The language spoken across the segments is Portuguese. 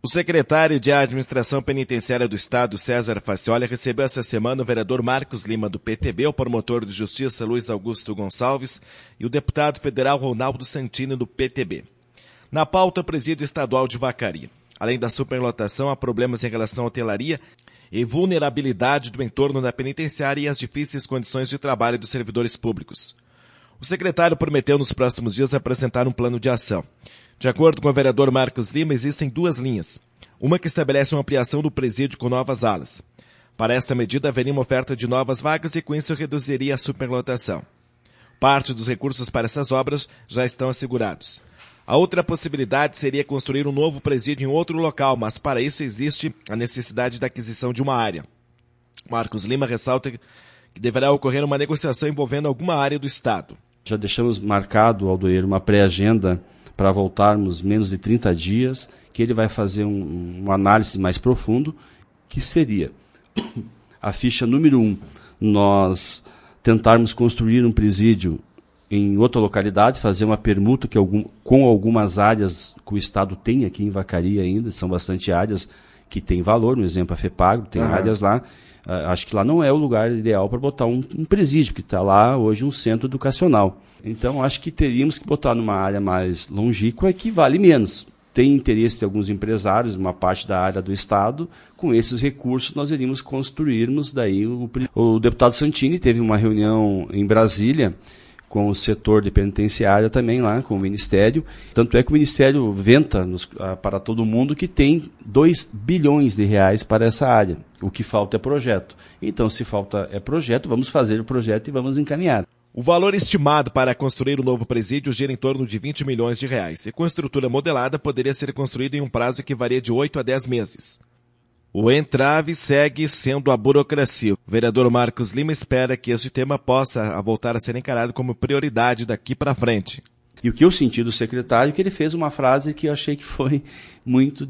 O secretário de Administração Penitenciária do Estado, César Faccioli, recebeu essa semana o vereador Marcos Lima, do PTB, o promotor de justiça Luiz Augusto Gonçalves e o deputado federal Ronaldo Santini, do PTB. Na pauta, o presídio estadual de Vacaria. Além da superlotação, há problemas em relação à hotelaria e vulnerabilidade do entorno da penitenciária e as difíceis condições de trabalho dos servidores públicos. O secretário prometeu nos próximos dias apresentar um plano de ação. De acordo com o vereador Marcos Lima, existem duas linhas. Uma que estabelece uma ampliação do presídio com novas alas. Para esta medida, haveria uma oferta de novas vagas e com isso reduziria a superlotação. Parte dos recursos para essas obras já estão assegurados. A outra possibilidade seria construir um novo presídio em outro local, mas para isso existe a necessidade da aquisição de uma área. Marcos Lima ressalta que deverá ocorrer uma negociação envolvendo alguma área do Estado. Já deixamos marcado, Aldoir, uma pré-agenda para voltarmos menos de 30 dias, que ele vai fazer uma análise mais profundo, que seria a ficha número 1, nós tentarmos construir um presídio em outra localidade, fazer uma permuta com algumas áreas que o Estado tem aqui em Vacaria ainda, são bastante áreas que têm valor, no exemplo a FEPAGRO, tem áreas lá, acho que lá não é o lugar ideal para botar um presídio, que está lá hoje um centro educacional. Então, acho que teríamos que botar numa área mais longínqua que vale menos. Tem interesse de alguns empresários, uma parte da área do Estado. Com esses recursos, nós iríamos construirmos daí o deputado Santini teve uma reunião em Brasília com o setor de penitenciária também lá, com o Ministério. Tanto é que o Ministério venta para todo mundo que tem 2 bilhões de reais para essa área. O que falta é projeto. Então, se falta é projeto, vamos fazer o projeto e vamos encaminhar. O valor estimado para construir o novo presídio gira em torno de 20 milhões de reais e com estrutura modelada poderia ser construído em um prazo que varia de 8 a 10 meses. O entrave segue sendo a burocracia. O vereador Marcos Lima espera que este tema possa voltar a ser encarado como prioridade daqui para frente. E o que eu senti do secretário é que ele fez uma frase que eu achei que foi muito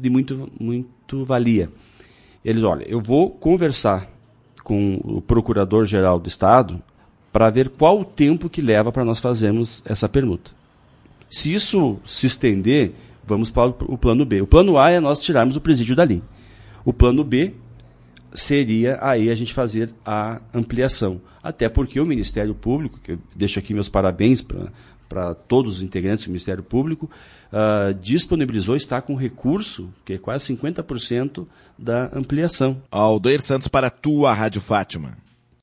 valia. Ele diz, olha, eu vou conversar com o Procurador-Geral do Estado para ver qual o tempo que leva para nós fazermos essa permuta. Se isso se estender, vamos para o plano B. O plano A é nós tirarmos o presídio dali. O plano B seria aí a gente fazer a ampliação. Até porque o Ministério Público, que eu deixo aqui meus parabéns para todos os integrantes do Ministério Público, disponibilizou, está com recurso, que é quase 50% da ampliação. Aldoir Santos para a tua Rádio Fátima.